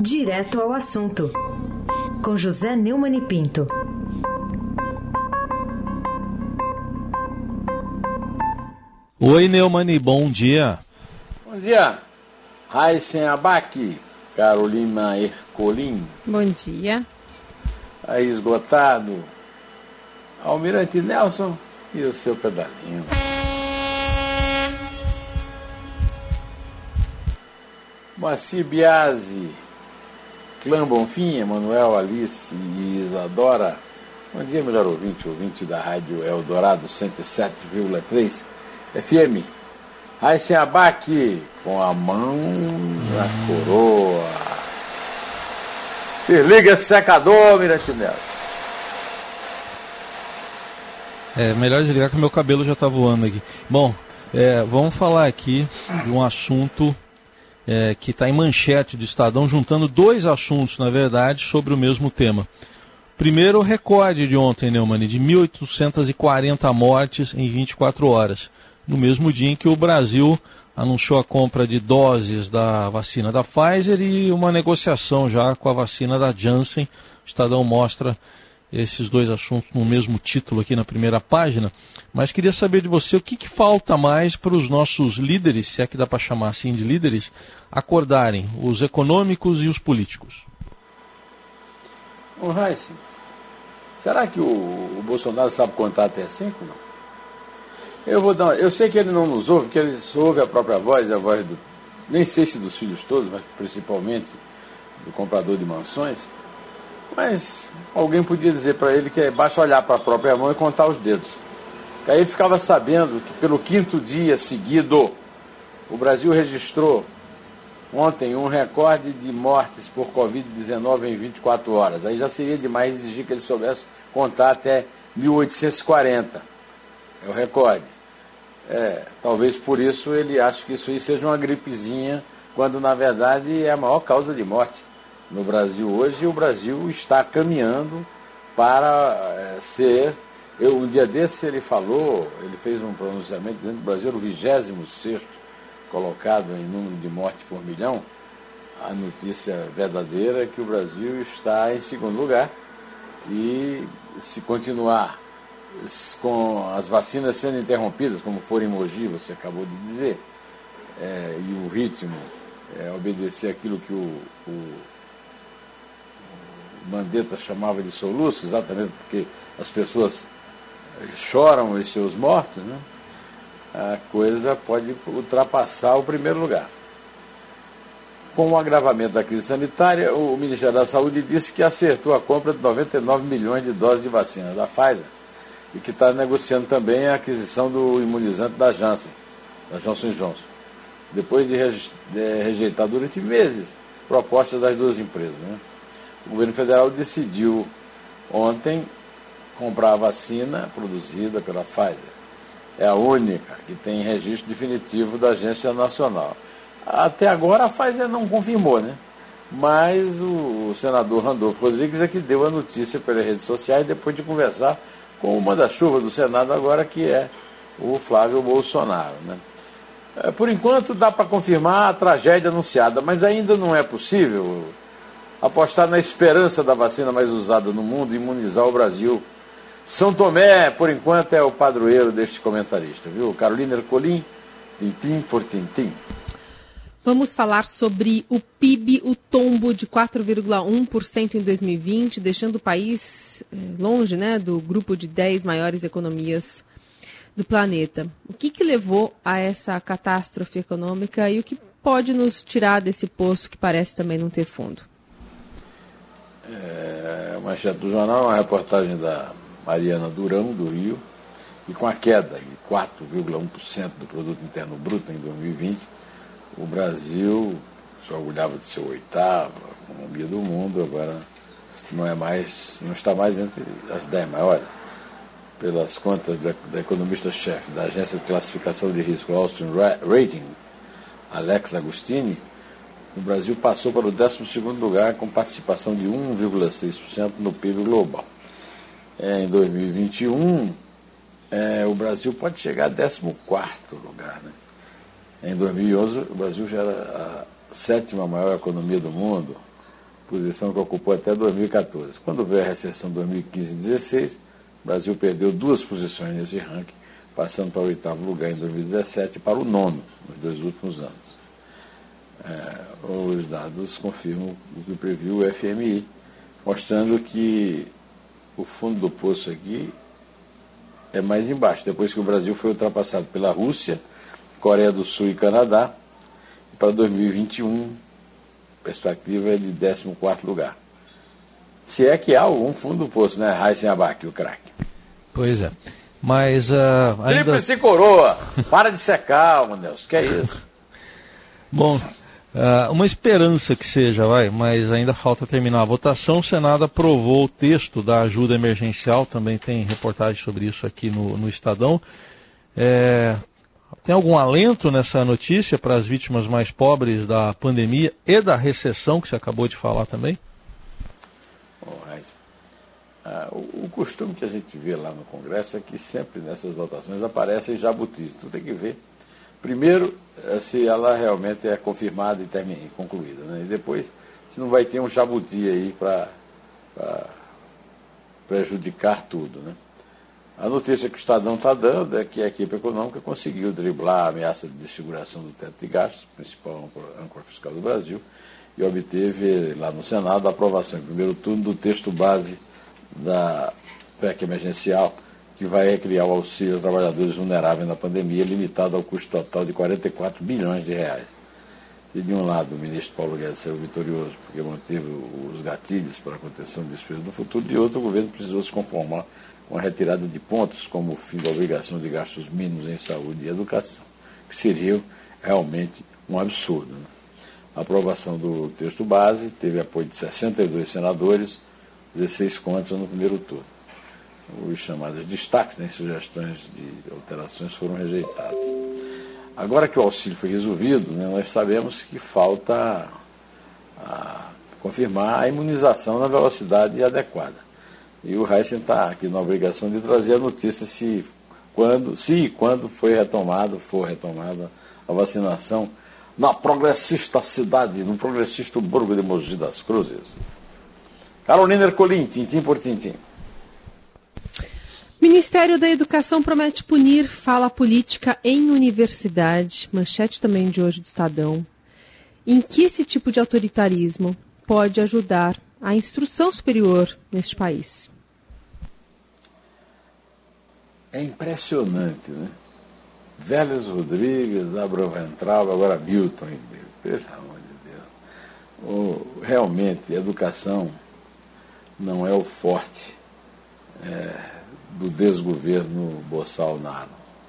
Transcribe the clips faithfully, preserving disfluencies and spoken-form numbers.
Direto ao assunto, com José Neumann e Pinto. Oi, Neumann, bom dia. Bom dia. Raíssen Abac, Carolina Ercolim. Bom dia. Aí esgotado, Almirante Nelson e o seu pedalinho. Moacir Biasi, Clã Bonfim, Emanuel, Alice e Isadora. Bom dia, melhor ouvinte, ouvinte da Rádio Eldorado cento e sete vírgula três F M. Raíssen Abac, com a mão na coroa. Desliga esse secador, Almirante Nelson. É, melhor desligar que o meu cabelo já está voando aqui. Bom, é, vamos falar aqui de um assunto é, que está em manchete do Estadão, juntando dois assuntos, na verdade, sobre o mesmo tema. Primeiro, o recorde de ontem, Neumann, de mil oitocentas e quarenta mortes em vinte e quatro horas, no mesmo dia em que o Brasil anunciou a compra de doses da vacina da Pfizer e uma negociação já com a vacina da Janssen. O Estadão mostra esses dois assuntos no mesmo título aqui na primeira página, mas queria saber de você o que, que falta mais para os nossos líderes, se é que dá para chamar assim de líderes, acordarem, os econômicos e os políticos. Ô, Raíssen, será que o, o Bolsonaro sabe contar até cinco, não? Eu vou dar, eu sei que ele não nos ouve, porque ele só ouve a própria voz, a voz do, nem sei se dos filhos todos, mas principalmente do comprador de mansões. Mas alguém podia dizer para ele que basta olhar para a própria mão e contar os dedos. Aí ele ficava sabendo que pelo quinto dia seguido, o Brasil registrou ontem um recorde de mortes por covid dezenove em vinte e quatro horas. Aí já seria demais exigir que ele soubesse contar até mil oitocentos e quarenta. É o recorde. É, talvez por isso ele ache que isso aí seja uma gripezinha, quando na verdade é a maior causa de morte no Brasil hoje, e o Brasil está caminhando para é, ser... Eu, um dia desse ele falou, ele fez um pronunciamento dizendo que o Brasil era o vigésimo sexto colocado em número de morte por milhão. A notícia verdadeira é que o Brasil está em segundo lugar, e se continuar com as vacinas sendo interrompidas, como for em Mogi, você acabou de dizer, é, e o ritmo é, obedecer aquilo que o, o, o Mandetta chamava de soluço, exatamente porque as pessoas choram os seus mortos, né? A coisa pode ultrapassar o primeiro lugar. Com o agravamento da crise sanitária, o Ministério da Saúde disse que acertou a compra de noventa e nove milhões de doses de vacina da Pfizer, e que está negociando também a aquisição do imunizante da Janssen, da Johnson e Johnson, depois de rejeitar durante meses propostas das duas empresas, né? O governo federal decidiu ontem comprar a vacina produzida pela Pfizer. É a única que tem registro definitivo da Agência Nacional. Até agora a Pfizer não confirmou, né? Mas o senador Randolfo Rodrigues é que deu a notícia pelas redes sociais depois de conversar com o manda-chuva do Senado agora, que é o Flávio Bolsonaro, né? Por enquanto dá para confirmar a tragédia anunciada, mas ainda não é possível apostar na esperança da vacina mais usada no mundo e imunizar o Brasil. São Tomé, por enquanto, é o padroeiro deste comentarista, viu? Carolina Ercolim, tintim por tintim. Vamos falar sobre o P I B, o tombo de quatro vírgula um por cento em dois mil e vinte, deixando o país longe, né, do grupo de dez maiores economias do planeta. O que, que levou a essa catástrofe econômica e o que pode nos tirar desse poço que parece também não ter fundo? É, a manchete do jornal é uma reportagem da Mariana Durão, do Rio, e com a queda de quatro vírgula um por cento do produto interno bruto em dois mil e vinte, o Brasil se orgulhava de ser o oitavo economia do mundo, agora não é mais, não está mais entre as dez maiores. Pelas contas da, da economista-chefe da agência de classificação de risco Austin Rating, Alex Agostini, o Brasil passou para o décimo segundo lugar com participação de um vírgula seis por cento no P I B global. É, em dois mil e vinte e um, é, o Brasil pode chegar a décimo quarto lugar, né? Em dois mil e onze, o Brasil já era a sétima maior economia do mundo. posição que ocupou até dois mil e quatorze. Quando veio a recessão de dois mil e quinze e dois mil e dezesseis, o Brasil perdeu duas posições nesse ranking, passando para o oitavo lugar em dois mil e dezessete e para o nono nos dois últimos anos. É, os dados confirmam o que previu o F M I, mostrando que o fundo do poço aqui é mais embaixo, depois que o Brasil foi ultrapassado pela Rússia, Coreia do Sul e Canadá, e para dois mil e vinte e um, a perspectiva é de décimo quarto lugar. Se é que há algum fundo do poço, né, Raíssen Abac, o craque. Pois é. Mas uh, ainda... Tríplice coroa! Para de secar, meu Deus, que é isso? Bom, uh, uma esperança que seja, vai, mas ainda falta terminar a votação. O Senado aprovou o texto da ajuda emergencial, também tem reportagem sobre isso aqui no, no Estadão. É, tem algum alento nessa notícia para as vítimas mais pobres da pandemia e da recessão, que você acabou de falar também? Bom, mas, ah, o, o costume que a gente vê lá no Congresso é que sempre nessas votações aparecem jabutis. Tu tem que ver, primeiro, se ela realmente é confirmada e terminada, concluída, né? E depois, se não vai ter um jabuti aí para prejudicar tudo, né? A notícia que o Estadão está dando é que a equipe econômica conseguiu driblar a ameaça de desfiguração do teto de gastos, principal âncora fiscal do Brasil, e obteve lá no Senado a aprovação em primeiro turno do texto base da P E C emergencial, que vai criar o auxílio aos trabalhadores vulneráveis na pandemia, limitado ao custo total de quarenta e quatro bilhões de reais. E de um lado o ministro Paulo Guedes saiu vitorioso, porque manteve os gatilhos para a contenção de despesas do futuro, de outro, o governo precisou se conformar com a retirada de pontos, como o fim da obrigação de gastos mínimos em saúde e educação, que seria realmente um absurdo, né? A aprovação do texto base teve apoio de sessenta e dois senadores, dezesseis contra no primeiro turno. Os chamados destaques, né, sugestões de alterações foram rejeitadas. Agora que o auxílio foi resolvido, né, nós sabemos que falta a confirmar a imunização na velocidade adequada. E o Raíssen está aqui na obrigação de trazer a notícia se, quando, se e quando foi retomado, for retomada a vacinação na progressista cidade, no progressista Burgo de Mogi das Cruzes. Carolina Ercolim, tintim por tintim. Ministério da Educação promete punir fala política em universidade. Manchete também de hoje do Estadão. Em que esse tipo de autoritarismo pode ajudar a instrução superior neste país? É impressionante, né? Vélez Rodrigues, Abraham Ventral, agora Milton Ribeiro. Pelo amor de Deus. O, realmente, a educação não é o forte é, do desgoverno Bolsonaro.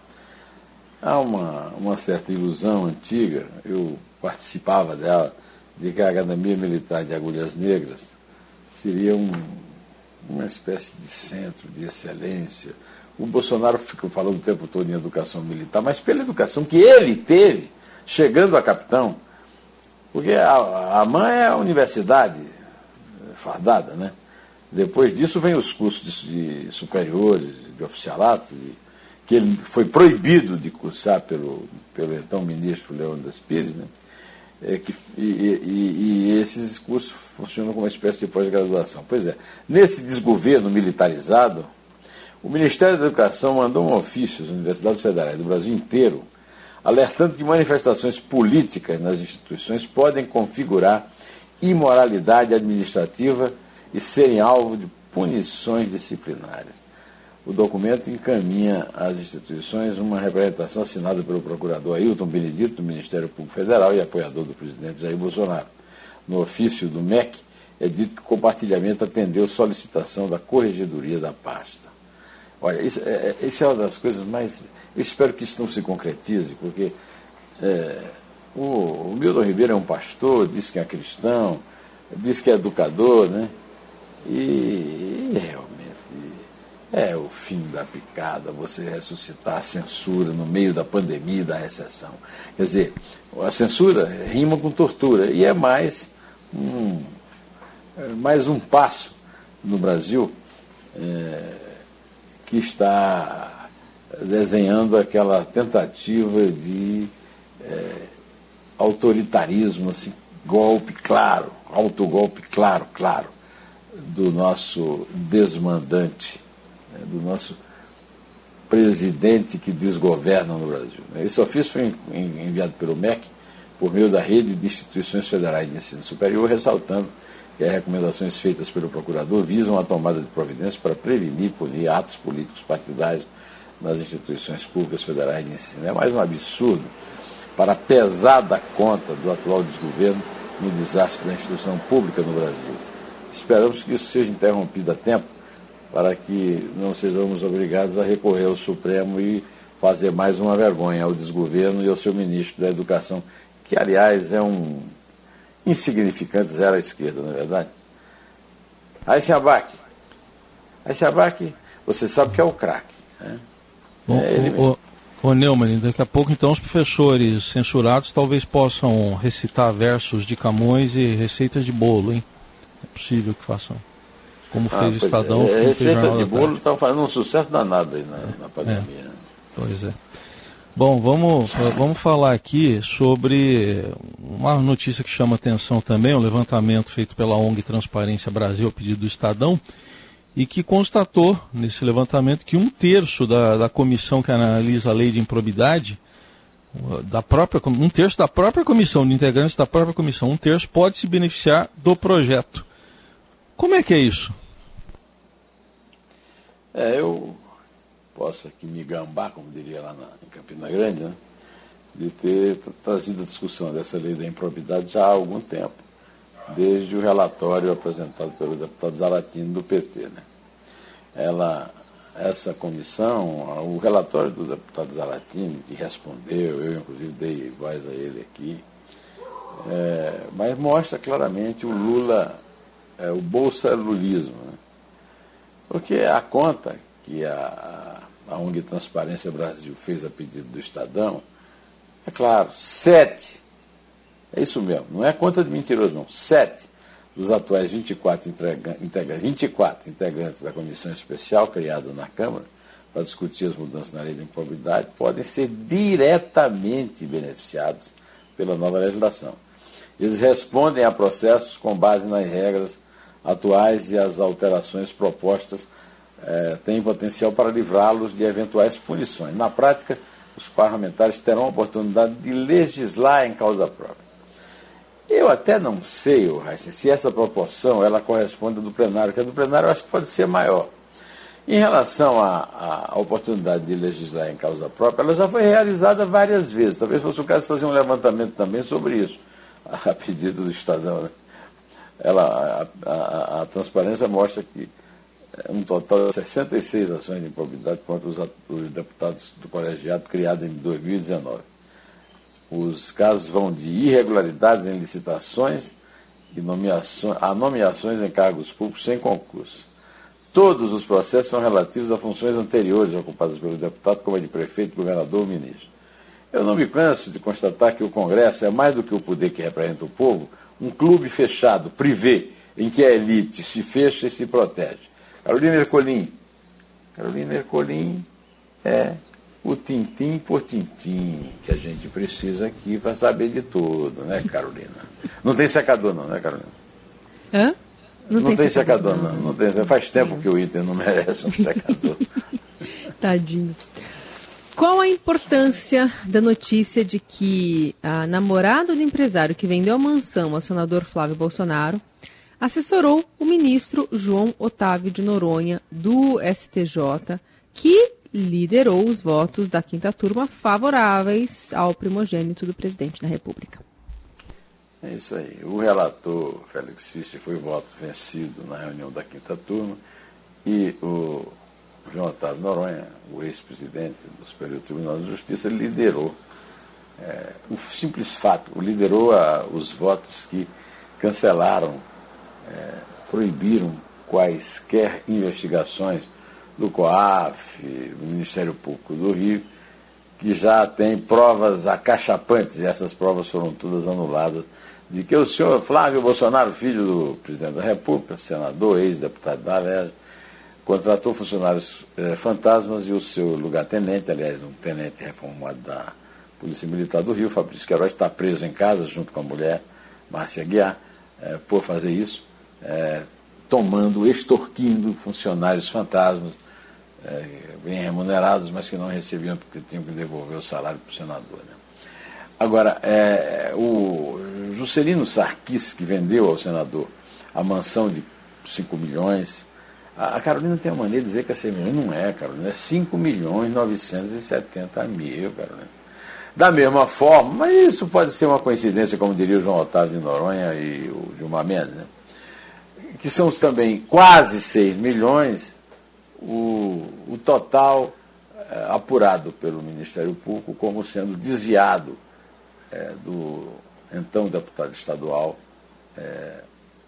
Há uma, uma certa ilusão antiga, eu participava dela, de que a Academia Militar de Agulhas Negras seria um, uma espécie de centro de excelência. O Bolsonaro fica falando o tempo todo em educação militar, mas pela educação que ele teve, chegando a capitão, porque a, a mãe é a universidade fardada, né? Depois disso vem os cursos de, de superiores, de oficialato, de, que ele foi proibido de cursar pelo, pelo então ministro Leônidas Pires, né? É que, e, e, e esses cursos funcionam como uma espécie de pós-graduação. Pois é, nesse desgoverno militarizado, o Ministério da Educação mandou um ofício às universidades federais do Brasil inteiro, alertando que manifestações políticas nas instituições podem configurar imoralidade administrativa e serem alvo de punições disciplinares. O documento encaminha às instituições uma representação assinada pelo procurador Ailton Benedito, do Ministério Público Federal e apoiador do presidente Jair Bolsonaro. No ofício do M E C, é dito que o compartilhamento atendeu solicitação da Corregedoria da pasta. Olha, isso é, isso é uma das coisas mais... Eu espero que isso não se concretize, porque é, o, o Milton Ribeiro é um pastor, diz que é cristão, diz que é educador, né? E, e realmente é o fim da picada, você ressuscitar a censura no meio da pandemia e da recessão. Quer dizer, a censura rima com tortura, e é mais um, é mais um passo no Brasil é, que está desenhando aquela tentativa de é, autoritarismo assim, golpe claro, autogolpe claro, claro, do nosso desmandante, né, do nosso presidente que desgoverna no Brasil. Esse ofício foi enviado pelo M E C por meio da rede de instituições federais de ensino superior, ressaltando que as recomendações feitas pelo procurador visam a tomada de providências para prevenir e punir atos políticos partidários nas instituições públicas federais de ensino. É mais um absurdo para a pesada conta do atual desgoverno no desastre da instituição pública no Brasil. Esperamos que isso seja interrompido a tempo para que não sejamos obrigados a recorrer ao Supremo e fazer mais uma vergonha ao desgoverno e ao seu ministro da Educação, que, aliás, é um insignificante zero à esquerda, não é verdade? Raíssa Abac. Raíssa Abac, você sabe que é o craque, né? Bom, é ele mesmo. Ô Neumann, daqui a pouco então os professores censurados talvez possam recitar versos de Camões e receitas de bolo, hein? É possível que façam. Como ah, fez o Estadão. É, receita de bolo tarde. estão fazendo um sucesso danado aí na, na pandemia. É, pois é. Bom, vamos, vamos falar aqui sobre uma notícia que chama atenção também, um levantamento feito pela O N G Transparência Brasil, a pedido do Estadão, e que constatou nesse levantamento que um terço da, da comissão que analisa a lei de improbidade, da própria, um terço da própria comissão, de integrantes da própria comissão, um terço pode se beneficiar do projeto. Como é que é isso? É, eu posso aqui me gambar, como diria lá na, em Campina Grande, né, de ter trazido a discussão dessa lei da improbidade já há algum tempo, desde o relatório apresentado pelo deputado Zaratini do P T. Né. Ela, essa comissão, o relatório do deputado Zaratini, que respondeu, eu inclusive dei voz a ele aqui, é, mas mostra claramente o Lula, é, o bolsa-lulismo. Né. Porque a conta que a, a O N G Transparência Brasil fez a pedido do Estadão, é claro, sete, é isso mesmo, não é conta de mentiroso não, sete dos atuais vinte e quatro, integra, integra, vinte e quatro integrantes da comissão especial criada na Câmara para discutir as mudanças na lei da improbidade podem ser diretamente beneficiados pela nova legislação. Eles respondem a processos com base nas regras atuais e as alterações propostas eh, têm potencial para livrá-los de eventuais punições. Na prática, os parlamentares terão a oportunidade de legislar em causa própria. Eu até não sei, Raíssa, se essa proporção ela corresponde à do plenário, que a do plenário eu acho que pode ser maior. Em relação à, à oportunidade de legislar em causa própria, ela já foi realizada várias vezes. Talvez fosse o caso de fazer um levantamento também sobre isso, a pedido do Estadão. Né? Ela, a, a, a transparência mostra que um total de sessenta e seis ações de improbidade contra os, os deputados do colegiado criado em dois mil e dezenove. Os casos vão de irregularidades em licitações e nomeações, a nomeações em cargos públicos sem concurso. Todos os processos são relativos a funções anteriores ocupadas pelo deputado, como a de prefeito, governador ou ministro. Eu não me canso de constatar que o Congresso é mais do que o poder que representa o povo, um clube fechado, privê, em que a elite se fecha e se protege. Carolina Ercolim. Carolina Ercolim é o tintim por tintim que a gente precisa aqui para saber de tudo, né, Carolina? Não tem secador não, né, Carolina? Hã? Não, não tem, tem secador, secador não. não. não tem, faz tempo é. que o item não merece um secador. Tadinho. Qual a importância da notícia de que a namorada do empresário que vendeu a mansão ao senador Flávio Bolsonaro assessorou o ministro João Otávio de Noronha, do S T J, que liderou os votos da quinta turma favoráveis ao primogênito do presidente da República? É isso aí. O relator Félix Fischer foi voto vencido na reunião da quinta turma e o João Otávio Noronha, o ex-presidente do Superior Tribunal de Justiça, liderou é, o simples fato, liderou a, os votos que cancelaram, é, proibiram quaisquer investigações do COAF, do Ministério Público do Rio, que já tem provas acachapantes, e essas provas foram todas anuladas, de que o senhor Flávio Bolsonaro, filho do presidente da República, senador, ex-deputado da Alerj, contratou funcionários eh, fantasmas e o seu lugar-tenente, aliás, um tenente reformado da Polícia Militar do Rio, Fabrício Queiroz, está preso em casa junto com a mulher, Márcia Aguiar, é, por fazer isso, é, tomando, extorquindo funcionários fantasmas, é, bem remunerados, mas que não recebiam porque tinham que devolver o salário para o senador. Né? Agora, é, o Juscelino Sarquis, que vendeu ao senador a mansão de cinco milhões, a Carolina tem a maneira de dizer que é seis milhões, não é, Carolina, é cinco milhões novecentos e setenta mil, Carolina. Da mesma forma, mas isso pode ser uma coincidência, como diria o João Otávio de Noronha e o Gilmar Mendes, né? Que são também quase seis milhões, o, o total é, apurado pelo Ministério Público como sendo desviado é, do então deputado estadual é,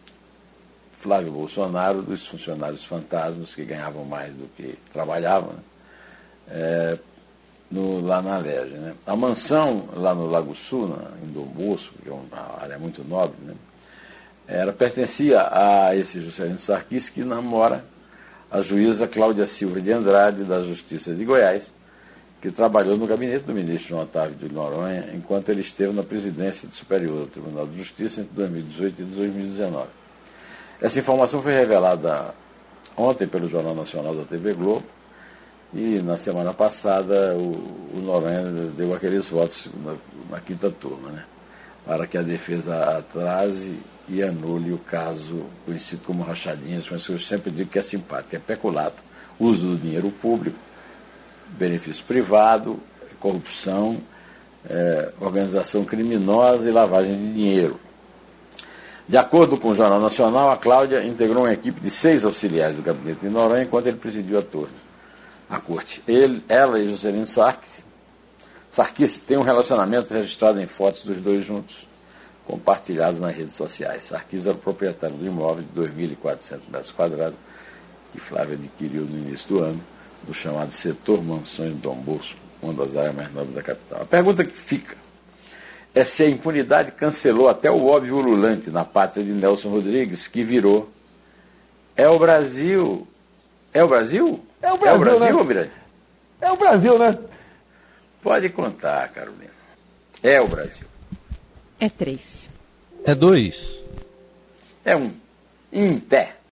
Flávio Bolsonaro, dos funcionários fantasmas que ganhavam mais do que trabalhavam, né? é, no, lá na Alerj. Né? A mansão lá no Lago Sul, na, em Dom Bosco, que é uma área muito nobre, né? Era, pertencia a esse Juscelino Sarquis, que namora a juíza Cláudia Silva de Andrade, da Justiça de Goiás, que trabalhou no gabinete do ministro João Otávio de Noronha, enquanto ele esteve na presidência do Superior do Tribunal de Justiça entre dois mil e dezoito e dois mil e dezenove. Essa informação foi revelada ontem pelo Jornal Nacional da T V Globo, e na semana passada o, o Noronha deu aqueles votos na, na quinta turma, né, para que a defesa atrase e anule o caso conhecido como rachadinhas, mas eu sempre digo que é simpático, é peculato, uso do dinheiro público, benefício privado, corrupção, é, organização criminosa e lavagem de dinheiro. De acordo com o Jornal Nacional, a Cláudia integrou uma equipe de seis auxiliares do gabinete de Noronha enquanto ele presidiu a turma, a corte. Ele, ela e Juscelino Sarquis, Sarquis têm um relacionamento registrado em fotos dos dois juntos, compartilhados nas redes sociais. Sarquis era o proprietário do imóvel de dois mil e quatrocentos metros quadrados que Flávia adquiriu no início do ano, do chamado setor Mansões de Dom Bosco, uma das áreas mais nobres da capital. A pergunta que fica é se a impunidade cancelou até o óbvio ululante na pátria de Nelson Rodrigues, que virou é o Brasil. É o Brasil? É o Brasil, é o Brasil, né? Almirante? É o Brasil, né? Pode contar, Carolina. É o Brasil. É três. É dois. É um. Em pé.